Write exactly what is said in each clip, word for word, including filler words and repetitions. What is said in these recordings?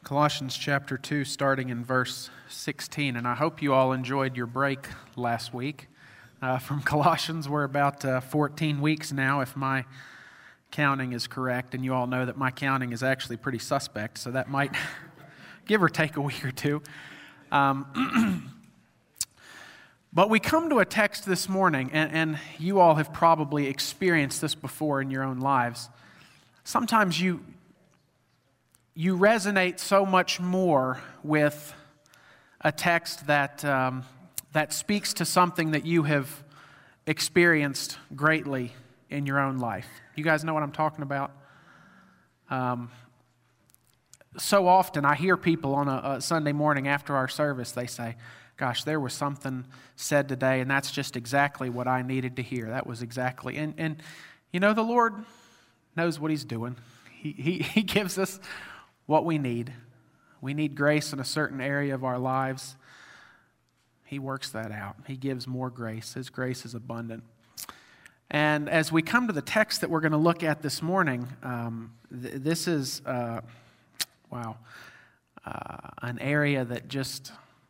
Colossians chapter two, starting in verse sixteen. And I hope you all enjoyed your break last week. Uh, from Colossians, we're about uh, fourteen weeks now, if my counting is correct. And you all know that my counting is actually pretty suspect, so that might give or take a week or two. Um, but we come to a text this morning, and, and you all have probably experienced this before in your own lives. Sometimes you... You resonate so much more with a text that um, that speaks to something that you have experienced greatly in your own life. You guys know what I'm talking about? Um, so often I hear people on a, a Sunday morning after our service, they say, gosh, there was something said today, and that's just exactly what I needed to hear. That was exactly, and, and you know, the Lord knows what He's doing. He, he, he gives us what we need. We need grace in a certain area of our lives. He works that out. He gives more grace. His grace is abundant. And as we come to the text that we're going to look at this morning, um, th- this is, uh, wow, uh, an area that just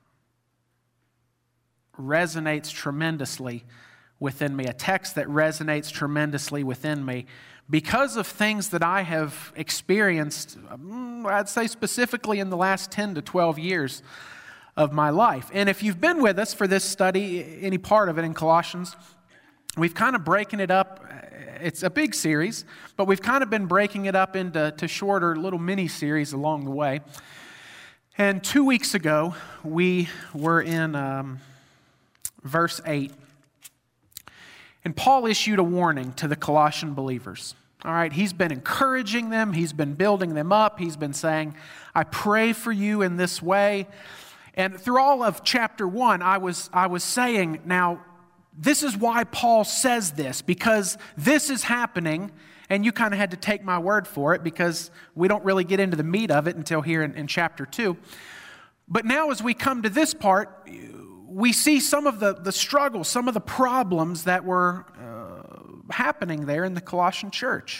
resonates tremendously within me, a text that resonates tremendously within me because of things that I have experienced, I'd say specifically in the last ten to twelve years of my life. And if you've been with us for this study, any part of it in Colossians, we've kind of breaking it up. It's a big series, but we've kind of been breaking it up into to shorter little mini-series along the way. And two weeks ago, we were in um, verse eight. And Paul issued a warning to the Colossian believers. All right, he's been encouraging them. He's been building them up. He's been saying, I pray for you in this way. And through all of chapter one, I was, I was saying, now, this is why Paul says this, because this is happening. And you kind of had to take my word for it because we don't really get into the meat of it until here in, in chapter two. But now as we come to this part, we see some of the, the struggles, some of the problems that were uh, happening there in the Colossian church.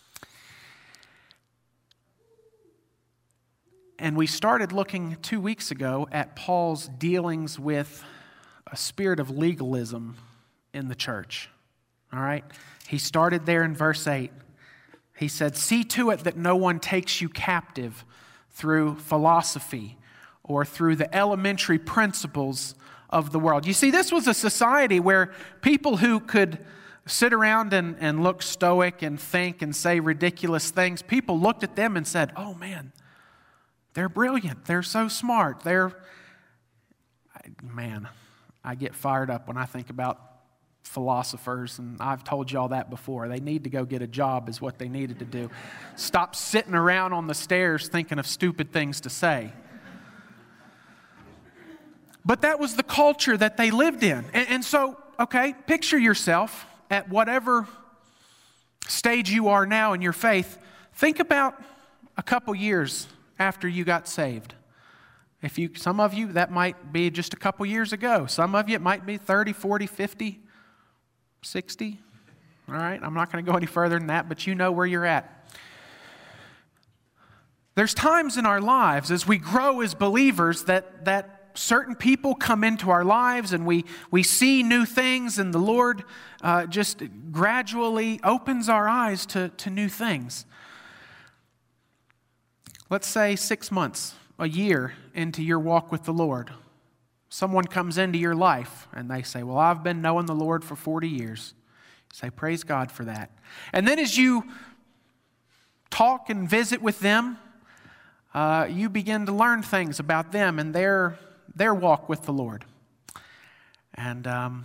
And we started looking two weeks ago at Paul's dealings with a spirit of legalism in the church. All right? He started there in verse eight. He said, see to it that no one takes you captive through philosophy or through the elementary principles of the world. You see, this was a society where people who could sit around and, and look stoic and think and say ridiculous things, people looked at them and said, oh man, they're brilliant. They're so smart. They're, man, I get fired up when I think about philosophers, and I've told you all that before. They need to go get a job is what they needed to do. Stop sitting around on the stairs thinking of stupid things to say. But that was the culture that they lived in. And, and so, okay, picture yourself at whatever stage you are now in your faith. Think about a couple years after you got saved. If you, some of you, that might be just a couple years ago. Some of you, it might be thirty, forty, fifty, sixty. All right, I'm not going to go any further than that, but you know where you're at. There's times in our lives as we grow as believers that that certain people come into our lives and we, we see new things, and the Lord uh, just gradually opens our eyes to, to new things. Let's say six months, a year into your walk with the Lord. Someone comes into your life and they say, well, I've been knowing the Lord for forty years. You say, praise God for that. And then as you talk and visit with them, uh, you begin to learn things about them and their their walk with the Lord. And um,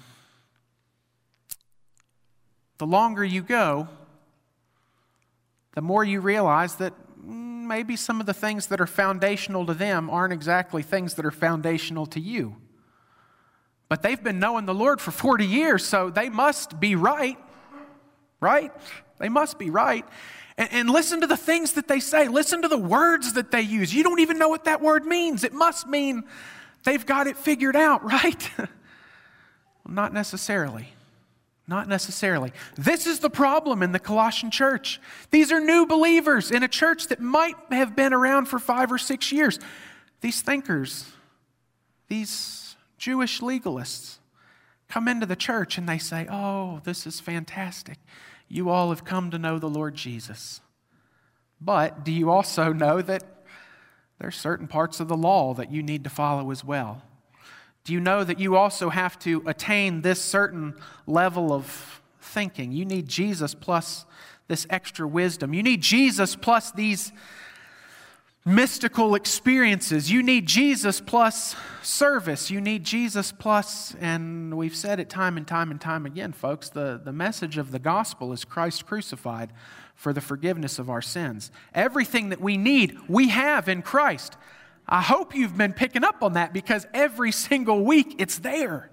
the longer you go, the more you realize that maybe some of the things that are foundational to them aren't exactly things that are foundational to you. But they've been knowing the Lord for forty years, so they must be right, right? They must be right. And, and listen to the things that they say. Listen to the words that they use. You don't even know what that word means. It must mean they've got it figured out, right? Well, not necessarily. Not necessarily. This is the problem in the Colossian church. These are new believers in a church that might have been around for five or six years. These thinkers, these Jewish legalists, come into the church and they say, oh, this is fantastic. You all have come to know the Lord Jesus. But do you also know that there are certain parts of the law that you need to follow as well? Do you know that you also have to attain this certain level of thinking? You need Jesus plus this extra wisdom. You need Jesus plus these mystical experiences. You need Jesus plus service. You need Jesus plus, and we've said it time and time and time again, folks, the, the message of the gospel is Christ crucified for the forgiveness of our sins. Everything that we need, we have in Christ. I hope you've been picking up on that because every single week it's there.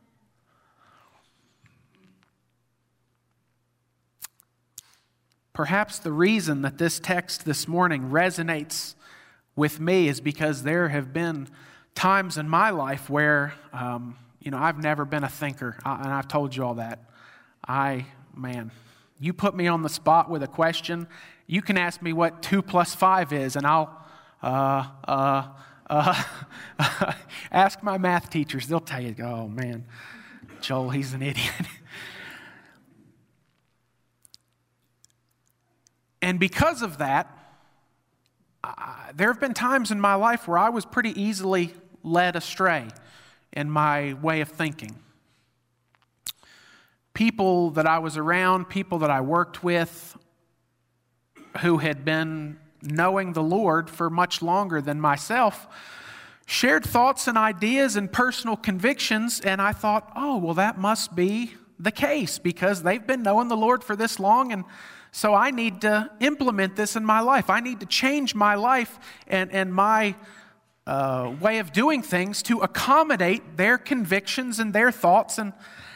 Perhaps the reason that this text this morning resonates with me is because there have been times in my life where, um, you know, I've never been a thinker, and I've told you all that. I, man, you put me on the spot with a question, you can ask me what two plus five is, and I'll Uh, uh, uh, ask my math teachers. They'll tell you, oh man, Joel, he's an idiot. And because of that, uh, there have been times in my life where I was pretty easily led astray in my way of thinking. People that I was around, people that I worked with, who had been knowing the Lord for much longer than myself, shared thoughts and ideas and personal convictions, and I thought, oh, well, that must be the case because they've been knowing the Lord for this long, and so I need to implement this in my life. I need to change my life and, and my uh, way of doing things to accommodate their convictions and their thoughts. And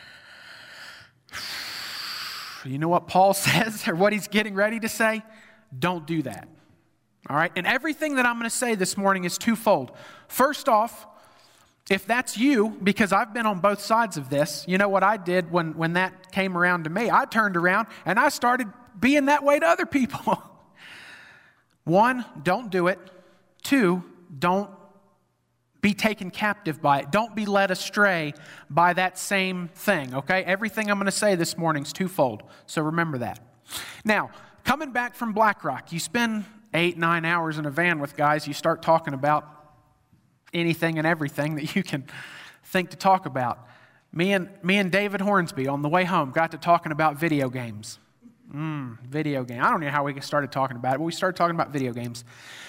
you know what Paul says, or what he's getting ready to say? Don't do that. All right, and everything that I'm going to say this morning is twofold. First off, if that's you, because I've been on both sides of this, you know what I did when, when that came around to me? I turned around and I started being that way to other people. One, don't do it. Two, don't be taken captive by it. Don't be led astray by that same thing, okay? Everything I'm going to say this morning is twofold, so remember that. Now, coming back from Black Rock, you spend eight, nine hours in a van with guys, you start talking about anything and everything that you can think to talk about. Me and me and David Hornsby on the way home got to talking about video games. Mm, video game. I don't know how we started talking about it, but we started talking about video games.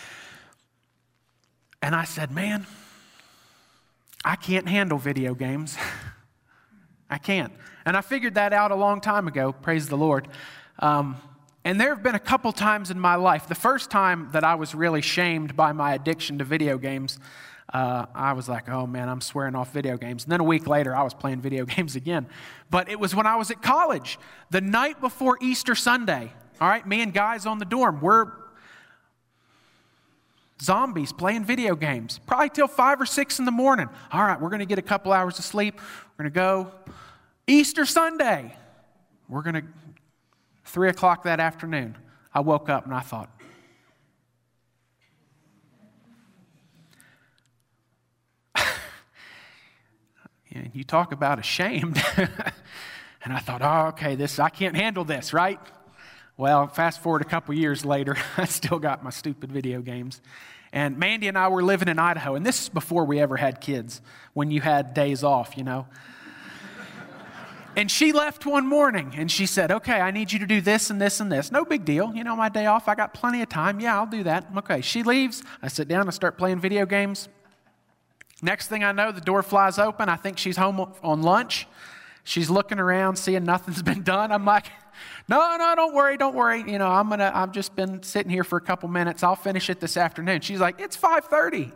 And I said, man, I can't handle video games. I can't. And I figured that out a long time ago, praise the Lord. Um, And there have been a couple times in my life. The first time that I was really shamed by my addiction to video games, uh, I was like, oh man, I'm swearing off video games. And then a week later, I was playing video games again. But it was when I was at college, the night before Easter Sunday. All right, me and guys on the dorm, we're zombies playing video games, probably till five or six in the morning. All right, we're going to get a couple hours of sleep. We're going to go Easter Sunday. We're going to Three o'clock that afternoon, I woke up and I thought, you talk about ashamed. And I thought, oh, okay, this I can't handle this, right? Well, fast forward a couple years later, I still got my stupid video games. And Mandy and I were living in Idaho, and this is before we ever had kids, when you had days off, you know. And she left one morning, and she said, okay, I need you to do this and this and this. No big deal. You know, my day off, I got plenty of time. Yeah, I'll do that. Okay, she leaves. I sit down and start playing video games. Next thing I know, the door flies open. I think she's home on lunch. She's looking around, seeing nothing's been done. I'm like, no, no, don't worry, don't worry. You know, I'm gonna, I've just been sitting here for a couple minutes. I'll finish it this afternoon. She's like, it's five thirty.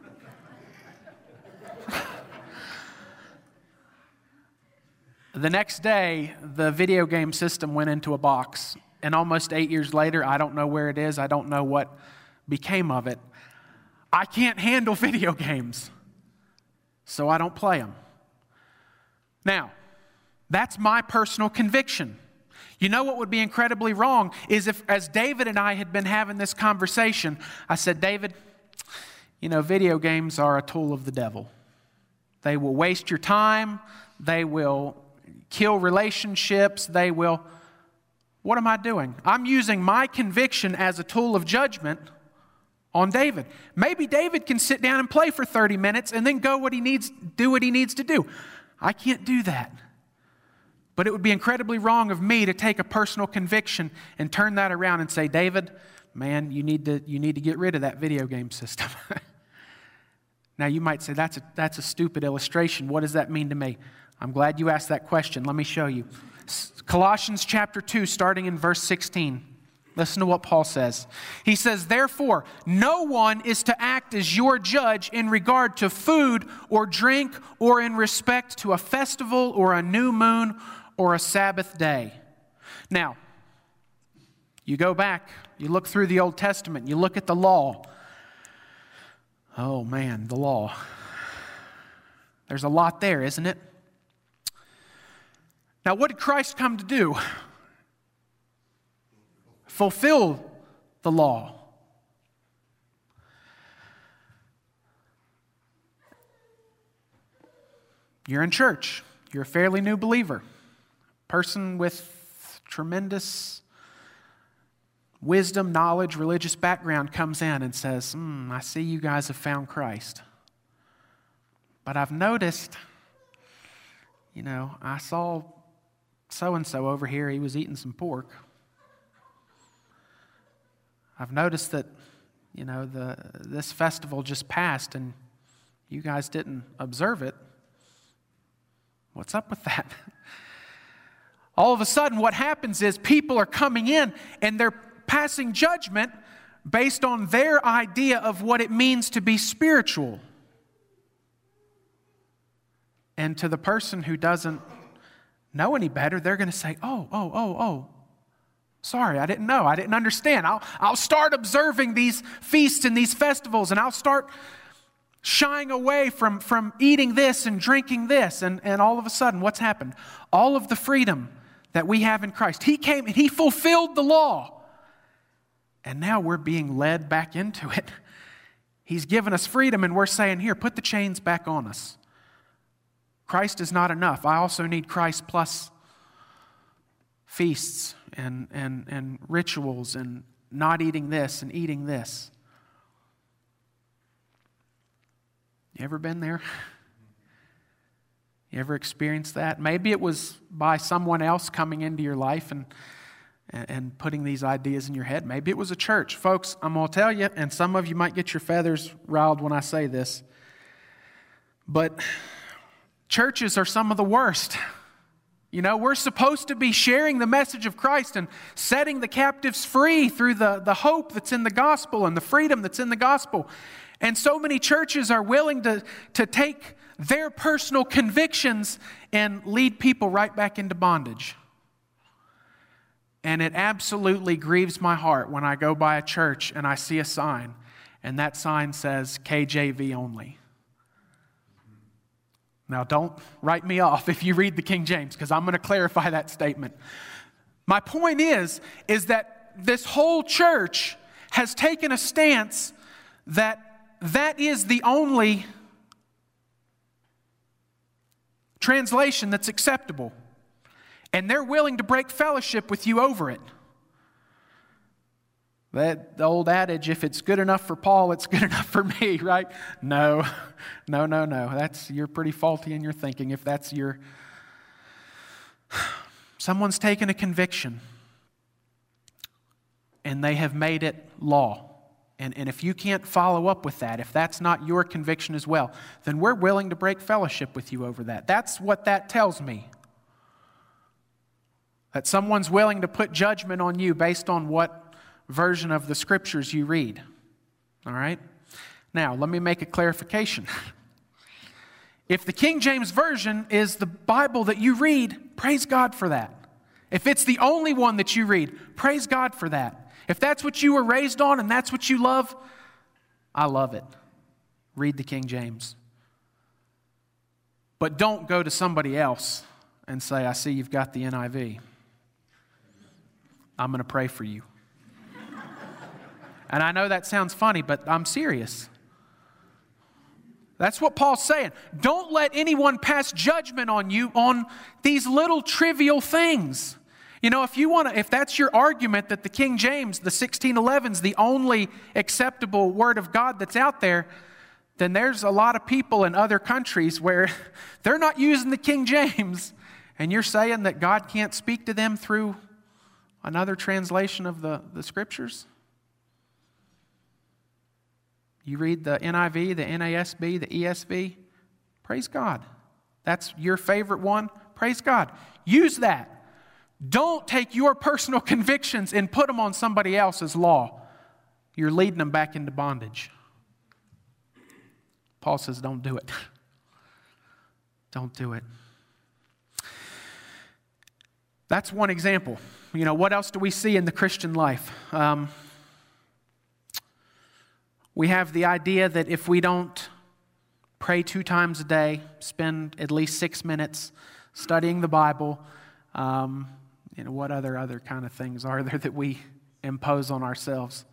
The next day, the video game system went into a box. And almost eight years later, I don't know where it is. I don't know what became of it. I can't handle video games, so I don't play them. Now, That's my personal conviction. You know what would be incredibly wrong is if, as David and I had been having this conversation, I said, David, you know, video games are a tool of the devil. They will waste your time. They will kill relationships. They will... What am I doing? I'm using my conviction as a tool of judgment on David. Maybe David can sit down and play for thirty minutes and then go what he needs, do what he needs to do. I can't do that. But it would be incredibly wrong of me to take a personal conviction and turn that around and say, David, man, you need to you need to get rid of that video game system. Now you might say, that's a, that's a stupid illustration. What does that mean to me? I'm glad you asked that question. Let me show you. Colossians chapter two, starting in verse sixteen. Listen to what Paul says. He says, therefore, no one is to act as your judge in regard to food or drink or in respect to a festival or a new moon or a Sabbath day. Now, you go back, you look through the Old Testament, you look at the law. Oh man, the law. There's a lot there, isn't it? Now, what did Christ come to do? Fulfill the law. You're in church. You're a fairly new believer. Person with tremendous wisdom, knowledge, religious background comes in and says, hmm, I see you guys have found Christ. But I've noticed, you know, I saw so-and-so over here, he was eating some pork. I've noticed that, you know, the this festival just passed and you guys didn't observe it. What's up with that? All of a sudden, what happens is people are coming in and they're passing judgment based on their idea of what it means to be spiritual. And to the person who doesn't know any better, they're going to say, oh, oh, oh, oh. Sorry, I didn't know. I didn't understand. I'll, I'll start observing these feasts and these festivals, and I'll start shying away from, from eating this and drinking this. And, and all of a sudden, what's happened? All of the freedom that we have in Christ. He came and He fulfilled the law. And now we're being led back into it. He's given us freedom, and we're saying, here, put the chains back on us. Christ is not enough. I also need Christ plus feasts and, and, and rituals and not eating this and eating this. You ever been there? You ever experienced that? Maybe it was by someone else coming into your life and, and, and putting these ideas in your head. Maybe it was a church. Folks, I'm going to tell you, and some of you might get your feathers riled when I say this, but churches are some of the worst. You know, we're supposed to be sharing the message of Christ and setting the captives free through the, the hope that's in the gospel and the freedom that's in the gospel. And so many churches are willing to, to take their personal convictions and lead people right back into bondage. And it absolutely grieves my heart when I go by a church and I see a sign, and that sign says K J V only. Now, don't write me off if you read the King James, because I'm going to clarify that statement. My point is, is that this whole church has taken a stance that that is the only translation that's acceptable. And they're willing to break fellowship with you over it. That the old adage, if it's good enough for Paul, it's good enough for me, right? No, no, no, no. That's, you're pretty faulty in your thinking if that's your... Someone's taken a conviction and they have made it law. And, and if you can't follow up with that, if that's not your conviction as well, then we're willing to break fellowship with you over that. That's what that tells me. That someone's willing to put judgment on you based on what version of the scriptures you read. All right? Now, let me make a clarification. If the King James Version is the Bible that you read, praise God for that. If it's the only one that you read, praise God for that. If that's what you were raised on and that's what you love, I love it. Read the King James. But don't go to somebody else and say, I see you've got the N I V. I'm going to pray for you. And I know that sounds funny, but I'm serious. That's what Paul's saying. Don't let anyone pass judgment on you on these little trivial things. You know, if you want to, if that's your argument that the King James, the sixteen eleven is the only acceptable word of God that's out there, then there's a lot of people in other countries where they're not using the King James, and you're saying that God can't speak to them through another translation of the, the Scriptures? You read the N I V, the N A S B, the E S V, praise God. That's your favorite one, praise God. Use that. Don't take your personal convictions and put them on somebody else's law. You're leading them back into bondage. Paul says, don't do it. Don't do it. That's one example. You know, what else do we see in the Christian life? Um, we have the idea that if we don't pray two times a day, spend at least six minutes studying the Bible, um, you know, what other other kind of things are there that we impose on ourselves?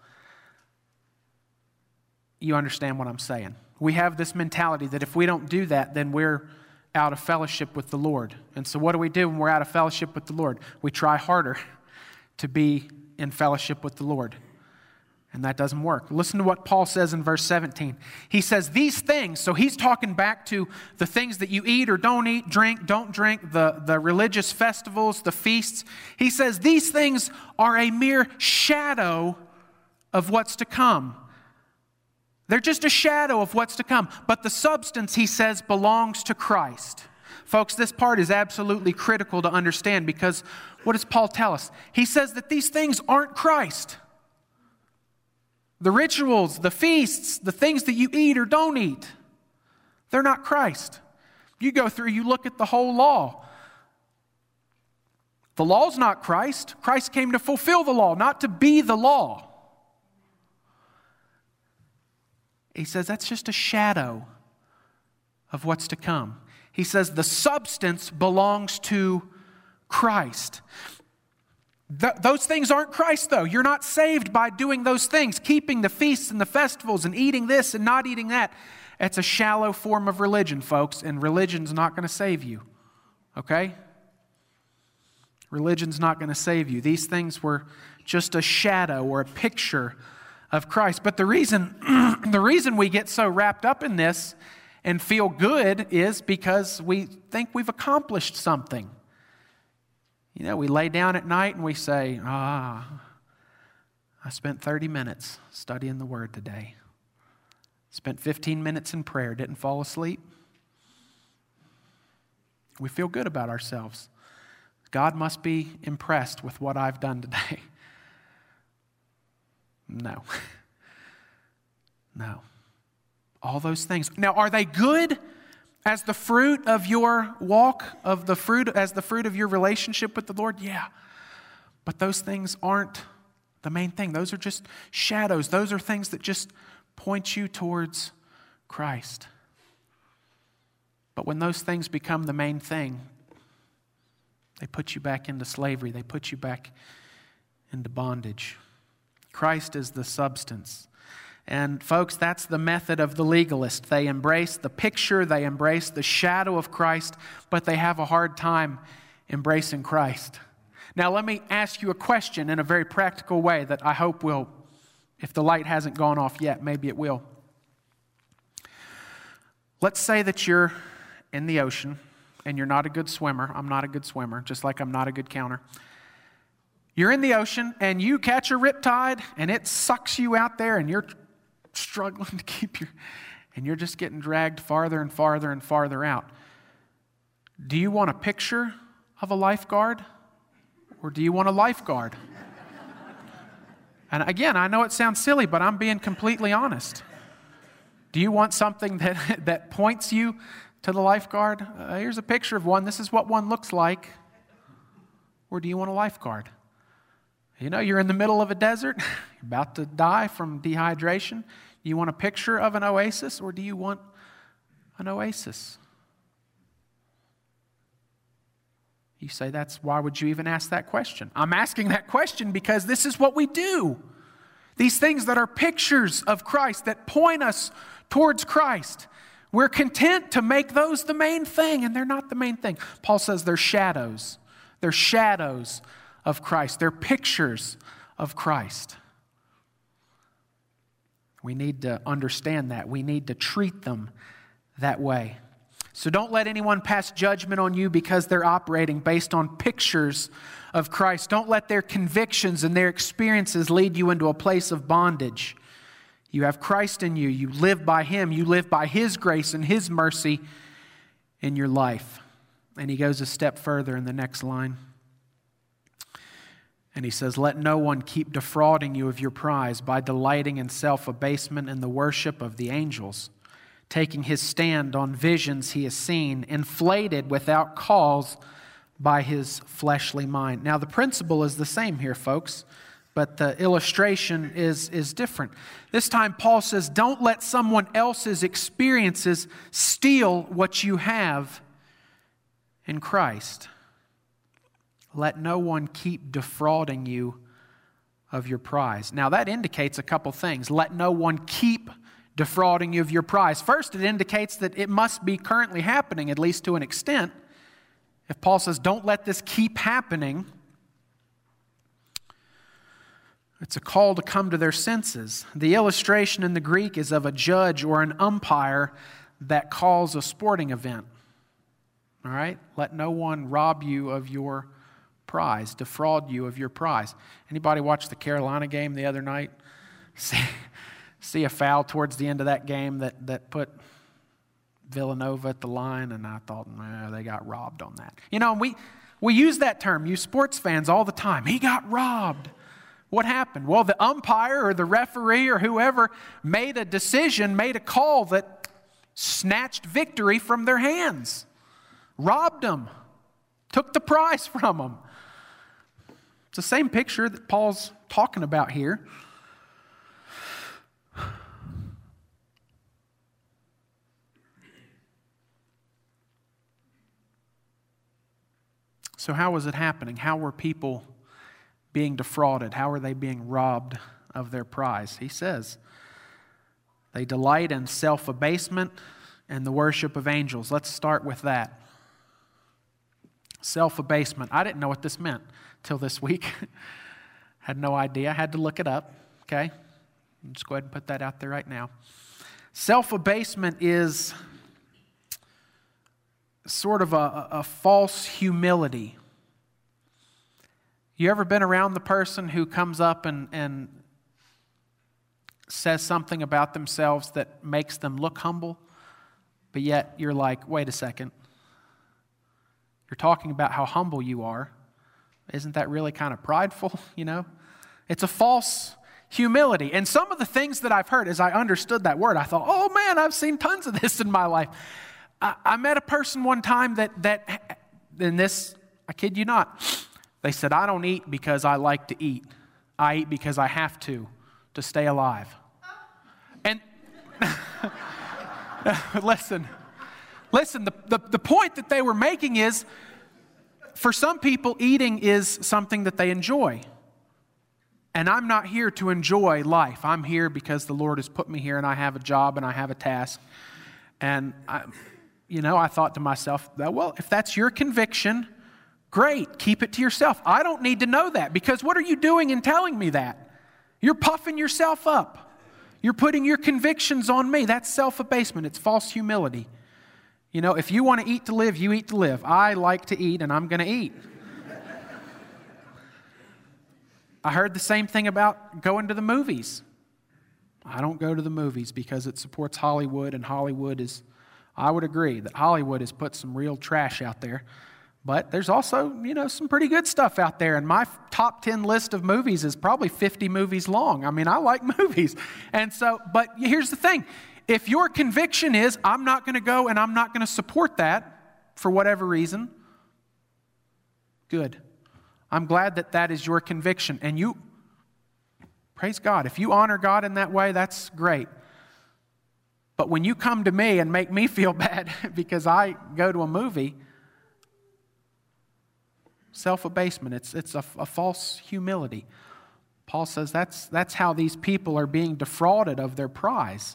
You understand what I'm saying. We have this mentality that if we don't do that, then we're out of fellowship with the Lord. And so what do we do when we're out of fellowship with the Lord? We try harder to be in fellowship with the Lord. And that doesn't work. Listen to what Paul says in verse seventeen. He says, these things, so he's talking back to the things that you eat or don't eat, drink, don't drink, the, the religious festivals, the feasts. He says, these things are a mere shadow of what's to come. They're just a shadow of what's to come. But the substance, he says, belongs to Christ. Folks, this part is absolutely critical to understand because what does Paul tell us? He says that these things aren't Christ. The rituals, the feasts, the things that you eat or don't eat, they're not Christ. You go through, you look at the whole law. The law's not Christ. Christ came to fulfill the law, not to be the law. He says that's just a shadow of what's to come. He says the substance belongs to Christ. Th- those things aren't Christ, though. You're not saved by doing those things, keeping the feasts and the festivals and eating this and not eating that. It's a shallow form of religion, folks, and religion's not going to save you, okay? Religion's not going to save you. These things were just a shadow or a picture of Christ. But the reason, the reason we get so wrapped up in this and feel good is because we think we've accomplished something. You know, we lay down at night and we say, ah, I spent thirty minutes studying the Word today. Spent fifteen minutes in prayer, didn't fall asleep. We feel good about ourselves. God must be impressed with what I've done today. No. No. All those things. Now, are they good as the fruit of your walk, of the fruit, as the fruit of your relationship with the Lord? Yeah. But those things aren't the main thing. Those are just shadows. Those are things that just point you towards Christ. But when those things become the main thing, they put you back into slavery. They put you back into bondage. Christ is the substance. And folks, that's the method of the legalist. They embrace the picture, they embrace the shadow of Christ, but they have a hard time embracing Christ. Now, let me ask you a question in a very practical way that I hope will, if the light hasn't gone off yet, maybe it will. Let's say that you're in the ocean and you're not a good swimmer. I'm not a good swimmer, just like I'm not a good counter. You're in the ocean and you catch a riptide and it sucks you out there and you're struggling to keep your, and you're just getting dragged farther and farther and farther out. Do you want a picture of a lifeguard or do you want a lifeguard? And again, I know it sounds silly, but I'm being completely honest. Do you want something that, that points you to the lifeguard? Uh, here's a picture of one. This is what one looks like. Or do you want a lifeguard? You know, you're in the middle of a desert, you're about to die from dehydration. You want a picture of an oasis, or do you want an oasis? You say, that's why would you even ask that question? I'm asking that question because this is what we do. These things that are pictures of Christ, that point us towards Christ, we're content to make those the main thing, and they're not the main thing. Paul says they're shadows. They're shadows of Christ. They're pictures of Christ. We need to understand that. We need to treat them that way. So don't let anyone pass judgment on you because they're operating based on pictures of Christ. Don't let their convictions and their experiences lead you into a place of bondage. You have Christ in you. You live by Him. You live by His grace and His mercy in your life. And he goes a step further in the next line. And he says, let no one keep defrauding you of your prize by delighting in self-abasement and the worship of the angels, taking his stand on visions he has seen, inflated without cause by his fleshly mind. Now, the principle is the same here, folks, but the illustration is, is different. This time, Paul says, don't let someone else's experiences steal what you have in Christ. Let no one keep defrauding you of your prize. Now, that indicates a couple things. Let no one keep defrauding you of your prize. First, it indicates that it must be currently happening, at least to an extent. If Paul says, don't let this keep happening, it's a call to come to their senses. The illustration in the Greek is of a judge or an umpire that calls a sporting event. All right? Let no one rob you of your prize, defraud you of your prize. Anybody watch the Carolina game the other night? See, see a foul towards the end of that game that, that put Villanova at the line, and I thought, nah, they got robbed on that. You know, we, we use that term, you sports fans, all the time. He got robbed. What happened? Well, the umpire or the referee or whoever made a decision, made a call that snatched victory from their hands, robbed them, took the prize from them. It's the same picture that Paul's talking about here. So how was it happening? How were people being defrauded? How are they being robbed of their prize? He says, they delight in self-abasement and the worship of angels. Let's start with that. Self-abasement. I didn't know what this meant till this week. Had no idea. I had to look it up. Okay? Just go ahead and put that out there right now. Self-abasement is sort of a, a false humility. You ever been around the person who comes up and, and says something about themselves that makes them look humble, but yet you're like, wait a second. You're talking about how humble you are. Isn't that really kind of prideful, you know? It's a false humility. And some of the things that I've heard, as I understood that word, I thought, oh man, I've seen tons of this in my life. I, I met a person one time that, that, in this, I kid you not, they said, I don't eat because I like to eat. I eat because I have to, to stay alive. And listen, listen, the, the, the point that they were making is, for some people, eating is something that they enjoy. And I'm not here to enjoy life. I'm here because the Lord has put me here and I have a job and I have a task. And, I, you know, I thought to myself, well, if that's your conviction, great, keep it to yourself. I don't need to know that, because what are you doing in telling me that? You're puffing yourself up. You're putting your convictions on me. That's self-abasement. It's false humility. You know, if you want to eat to live, you eat to live. I like to eat, and I'm going to eat. I heard the same thing about going to the movies. I don't go to the movies because it supports Hollywood, and Hollywood is, I would agree that Hollywood has put some real trash out there. But there's also, you know, some pretty good stuff out there. And my top ten list of movies is probably fifty movies long. I mean, I like movies. And so, but here's the thing. If your conviction is, I'm not going to go and I'm not going to support that for whatever reason, good. I'm glad that that is your conviction. And you, praise God, if you honor God in that way, that's great. But when you come to me and make me feel bad because I go to a movie, Self-abasement. It's, it's a, a false humility. Paul says that's, that's how these people are being defrauded of their prize.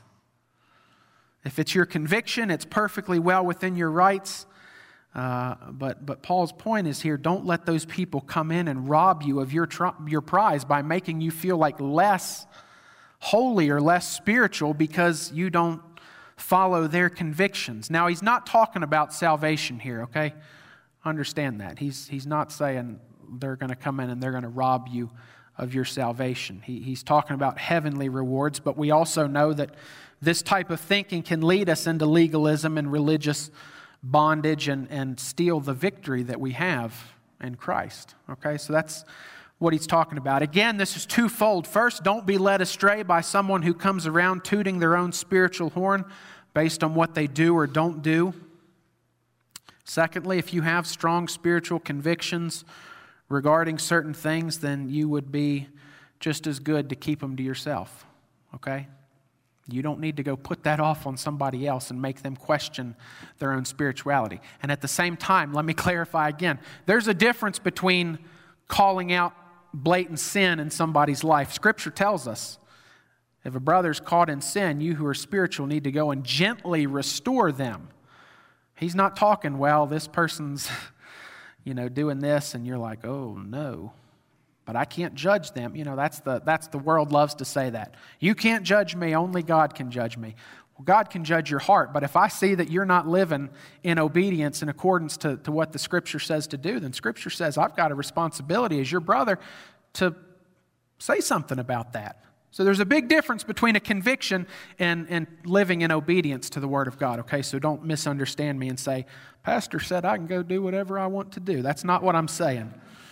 If it's your conviction, it's perfectly well within your rights. Uh, but, but Paul's point is here, don't let those people come in and rob you of your, tr- your prize by making you feel like less holy or less spiritual because you don't follow their convictions. Now, he's not talking about salvation here, okay? Understand that. He's, he's not saying they're going to come in and they're going to rob you of your salvation. He, he's talking about heavenly rewards, but we also know that this type of thinking can lead us into legalism and religious bondage and, and steal the victory that we have in Christ. Okay, so that's what he's talking about. Again, this is twofold. First, don't be led astray by someone who comes around tooting their own spiritual horn based on what they do or don't do. Secondly, if you have strong spiritual convictions regarding certain things, then you would be just as good to keep them to yourself. Okay? You don't need to go put that off on somebody else and make them question their own spirituality. And at the same time, let me clarify again. There's a difference between calling out blatant sin in somebody's life. Scripture tells us if a brother's caught in sin, you who are spiritual need to go and gently restore them. He's not talking, well, this person's, you know, doing this, and you're like, oh, no. But I can't judge them. You know, that's the that's the world loves to say that. You can't judge me, only God can judge me. Well, God can judge your heart, but if I see that you're not living in obedience in accordance to, to what the Scripture says to do, then Scripture says I've got a responsibility as your brother to say something about that. So there's a big difference between a conviction and, and living in obedience to the Word of God, okay? So don't misunderstand me and say, Pastor said I can go do whatever I want to do. That's not what I'm saying.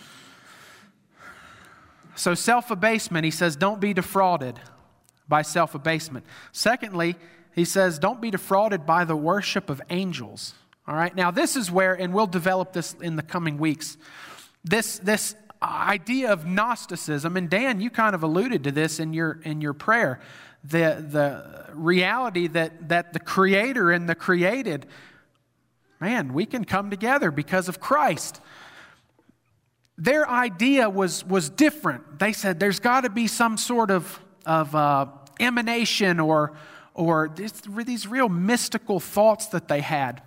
So self-abasement, he says, don't be defrauded by self-abasement. Secondly, he says, don't be defrauded by the worship of angels. All right, now this is where, and we'll develop this in the coming weeks, this this idea of Gnosticism, and Dan, you kind of alluded to this in your in your prayer, the the reality that that the Creator and the created, man, we can come together because of Christ. Their idea was, was different. They said there's got to be some sort of, of uh, emanation or, or these, these real mystical thoughts that they had.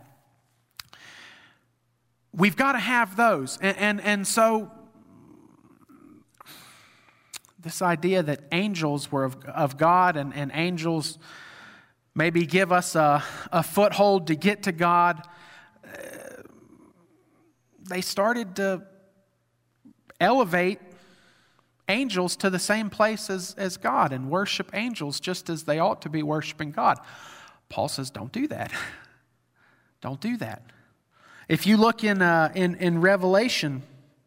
We've got to have those. And, and, and so this idea that angels were of, of God and, and angels maybe give us a, a foothold to get to God, uh, they started to elevate angels to the same place as, as God and worship angels just as they ought to be worshiping God. Paul says, don't do that. Don't do that. If you look in, uh, in, in Revelation,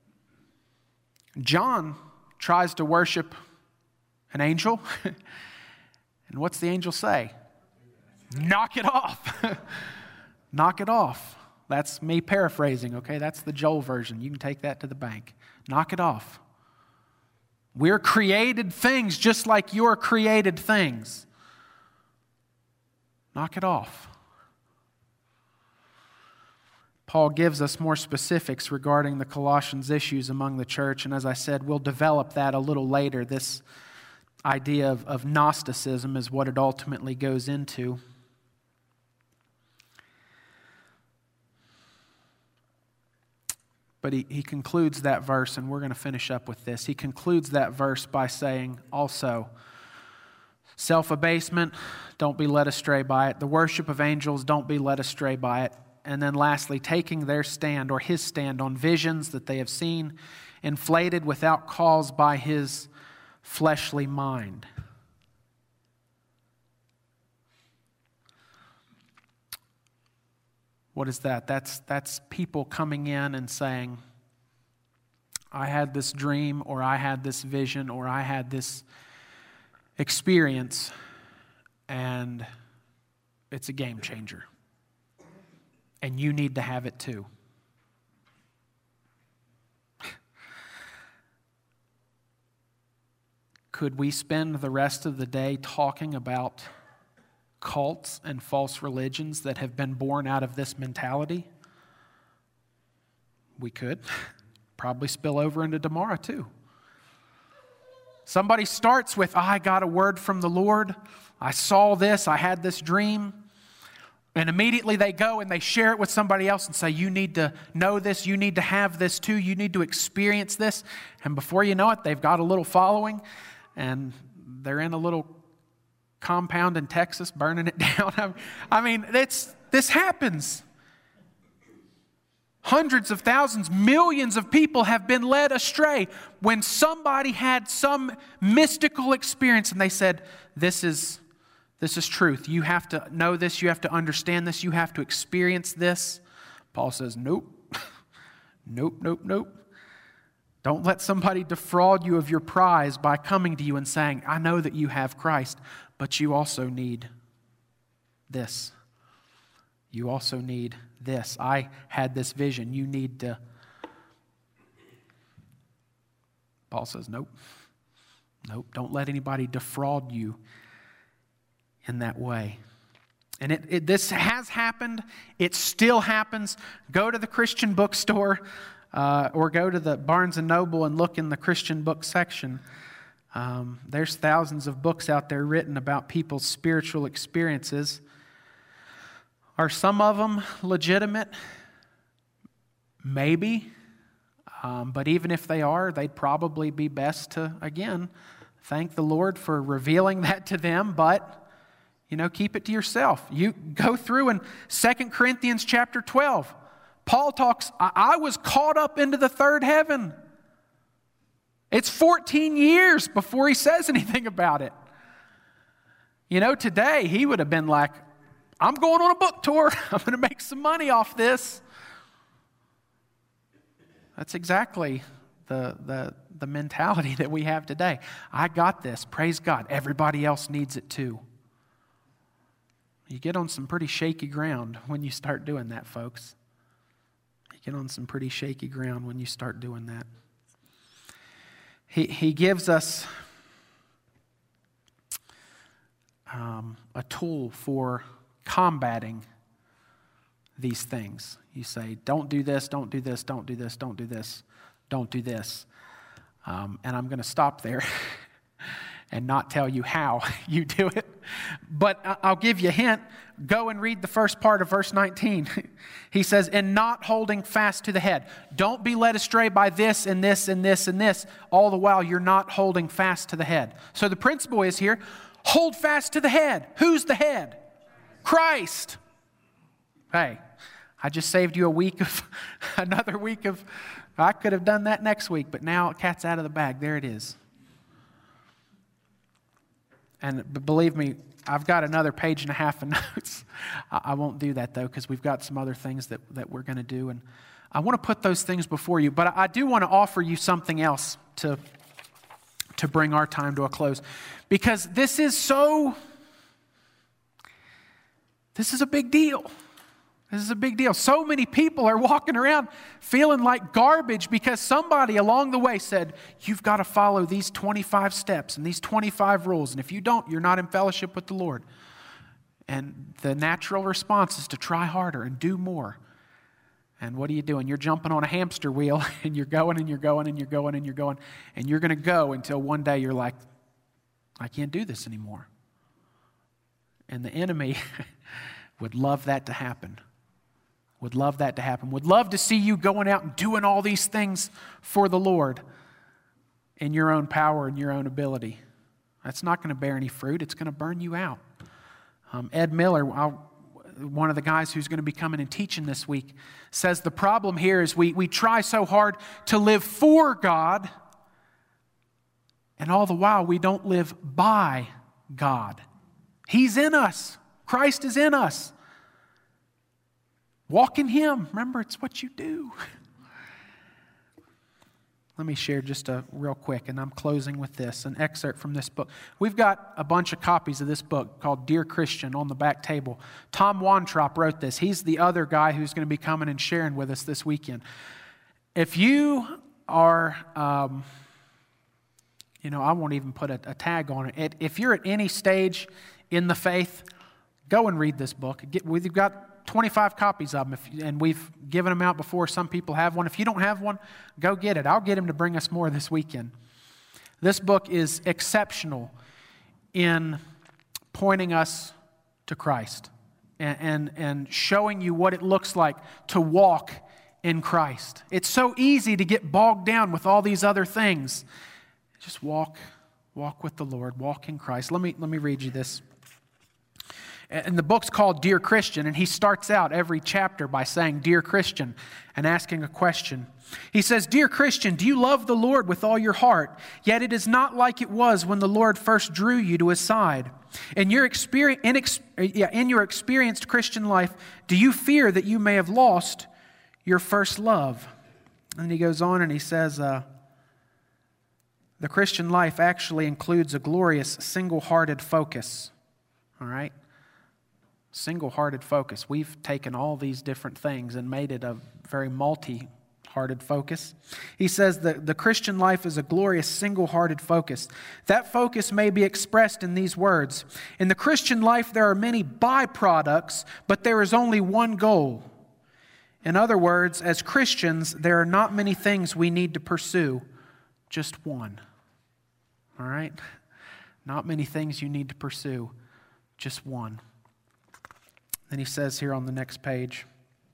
John tries to worship an angel. And what's the angel say? Knock it off. Knock it off. That's me paraphrasing, okay? That's the Joel version. You can take that to the bank. Knock it off. We're created things just like you're created things. Knock it off. Paul gives us more specifics regarding the Colossians issues among the church, and as I said, we'll develop that a little later. This idea of, of Gnosticism is what it ultimately goes into. But he, he concludes that verse, and we're going to finish up with this. He concludes that verse by saying also, self-abasement, don't be led astray by it. The worship of angels, don't be led astray by it. And then lastly, taking their stand or his stand on visions that they have seen, inflated without cause by his fleshly mind. What is that? That's, that's people coming in and saying, I had this dream, or I had this vision, or I had this experience, and it's a game changer. And you need to have it too. Could we spend the rest of the day talking about cults and false religions that have been born out of this mentality? We could. probably spill over into tomorrow too. Somebody starts with, I got a word from the Lord. I saw this. I had this dream. And immediately they go and they share it with somebody else and say, you need to know this. You need to have this too. You need to experience this. And before you know it, they've got a little following and they're in a little compound in Texas burning it down. I mean, it's, this happens. Hundreds of thousands, millions of people have been led astray when somebody had some mystical experience and they said, this is, this is truth. You have to know this. You have to understand this. You have to experience this. Paul says, nope, nope, nope, nope. Don't let somebody defraud you of your prize by coming to you and saying, I know that you have Christ, but you also need this. You also need this. I had this vision. You need to. Paul says, nope. Nope. Don't let anybody defraud you in that way. And it, it this has happened. It still happens. Go to the Christian bookstore uh, or go to the Barnes and Noble and look in the Christian book section. Um, there's thousands of books out there written about people's spiritual experiences. Are some of them legitimate? Maybe. Um, but even if they are, they'd probably be best to, again, thank the Lord for revealing that to them, but, you know, keep it to yourself. You go through in Second Corinthians chapter twelve. Paul talks, I, I was caught up into the third heaven. It's fourteen years before he says anything about it. You know, today he would have been like, I'm going on a book tour. I'm going to make some money off this. That's exactly the, the, the mentality that we have today. I got this. Praise God. Everybody else needs it too. You get on some pretty shaky ground when you start doing that, folks. You get on some pretty shaky ground when you start doing that. He, he gives us um, a tool for combating these things. You say, don't do this, don't do this, don't do this, don't do this, don't do this. Um, and I'm going to stop there and not tell you how you do it. But I'll give you a hint. Go and read the first part of verse nineteen. He says, and not holding fast to the head. Don't be led astray by this and this and this and this, all the while you're not holding fast to the head. So the principle is here, hold fast to the head. Who's the head? Christ. Hey, I just saved you a week of, another week of, I could have done that next week, but now cat's out of the bag. There it is. And believe me, I've got another page and a half of notes. I won't do that though, because we've got some other things that, that we're going to do. And I want to put those things before you, but I do want to offer you something else to, to bring our time to a close. Because this is so, this is a big deal. This is a big deal. So many people are walking around feeling like garbage because somebody along the way said, you've got to follow these twenty-five steps and these twenty-five rules. And if you don't, you're not in fellowship with the Lord. And the natural response is to try harder and do more. And what are you doing? You're jumping on a hamster wheel and you're going and you're going and you're going and you're going. And you're going to go until one day you're like, I can't do this anymore. And the enemy would love that to happen. Would love that to happen. Would love to see you going out and doing all these things for the Lord in your own power and your own ability. That's not going to bear any fruit. It's going to burn you out. Um, Ed Miller, I'll, one of the guys who's going to be coming and teaching this week, says the problem here is we, we try so hard to live for God, and all the while we don't live by God. He's in us. Christ is in us. Walk in Him. Remember, it's what you do. Let me share just a real quick, and I'm closing with this, an excerpt from this book. We've got a bunch of copies of this book called Dear Christian on the back table. Tom Wontrop wrote this. He's the other guy who's going to be coming and sharing with us this weekend. If you are, um, you know, I won't even put a, a tag on it. If you're at any stage in the faith, go and read this book. Get, we've got twenty-five copies of them, if, and we've given them out before. Some people have one. If you don't have one, go get it. I'll get him to bring us more this weekend. This book is exceptional in pointing us to Christ and, and, and showing you what it looks like to walk in Christ. It's so easy to get bogged down with all these other things. Just walk, walk with the Lord, walk in Christ. Let me, let me read you this. And the book's called Dear Christian, and he starts out every chapter by saying, Dear Christian, and asking a question. He says, Dear Christian, do you love the Lord with all your heart? Yet it is not like it was when the Lord first drew you to His side. In your, experience, in, ex, yeah, in your experienced Christian life, do you fear that you may have lost your first love? And he goes on and he says, uh, the Christian life actually includes a glorious single-hearted focus. All right? Single-hearted focus. We've taken all these different things and made it a very multi-hearted focus. He says that the Christian life is a glorious single-hearted focus. That focus may be expressed in these words. In the Christian life, there are many byproducts, but there is only one goal. In other words, as Christians, there are not many things we need to pursue, just one. All right? Not many things you need to pursue, just one. Then he says here on the next page,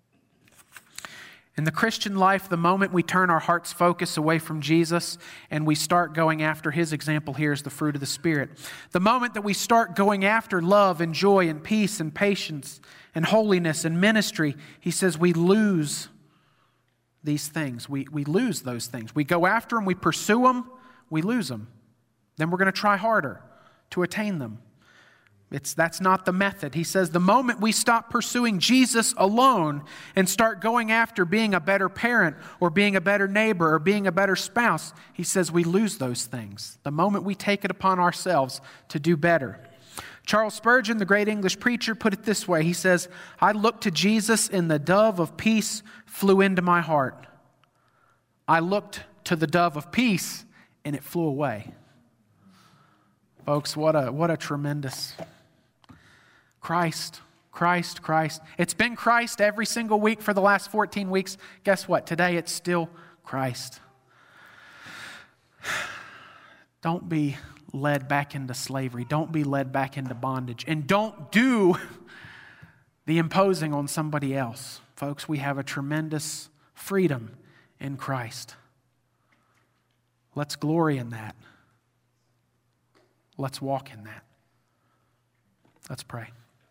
in the Christian life, the moment we turn our heart's focus away from Jesus and we start going after His example here is the fruit of the Spirit. The moment that we start going after love and joy and peace and patience and holiness and ministry, he says we lose these things. We, we lose those things. We go after them, we pursue them, we lose them. Then we're going to try harder to attain them. It's, that's not the method. He says the moment we stop pursuing Jesus alone and start going after being a better parent or being a better neighbor or being a better spouse, he says we lose those things. The moment we take it upon ourselves to do better. Charles Spurgeon, the great English preacher, put it this way. He says, I looked to Jesus and the dove of peace flew into my heart. I looked to the dove of peace and it flew away. Folks, what a, what a tremendous Christ, Christ, Christ. It's been Christ every single week for the last fourteen weeks. Guess what? Today it's still Christ. Don't be led back into slavery. Don't be led back into bondage. And don't do the imposing on somebody else. Folks, we have a tremendous freedom in Christ. Let's glory in that. Let's walk in that. Let's pray.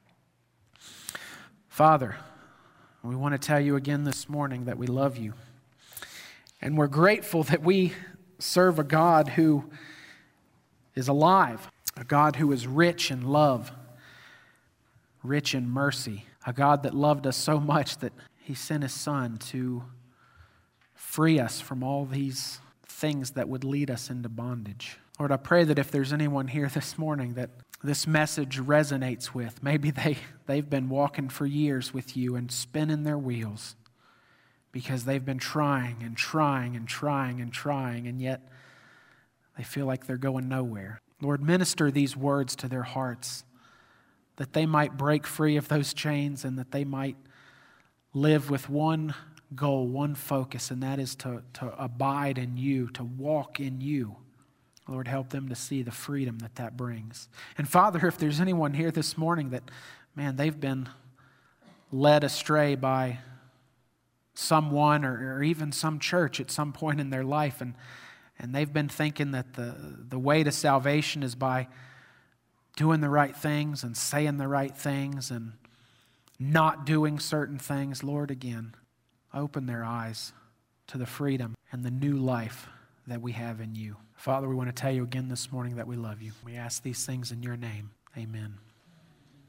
Father, we want to tell you again this morning that we love you. And we're grateful that we serve a God who is alive, a God who is rich in love, rich in mercy, a God that loved us so much that He sent His Son to free us from all these things that would lead us into bondage. Lord, I pray that if there's anyone here this morning that this message resonates with, maybe they, they've been walking for years with you and spinning their wheels because they've been trying and trying and trying and trying, and yet they feel like they're going nowhere. Lord, minister these words to their hearts that they might break free of those chains and that they might live with one goal, one focus, and that is to, to abide in you, to walk in you. Lord, help them to see the freedom that that brings. And Father, if there's anyone here this morning that, man, they've been led astray by someone or, or even some church at some point in their life, and, and they've been thinking that the, the way to salvation is by doing the right things and saying the right things and not doing certain things, Lord, again, open their eyes to the freedom and the new life that we have in you. Father, we want to tell you again this morning that we love you. We ask these things in your name. Amen.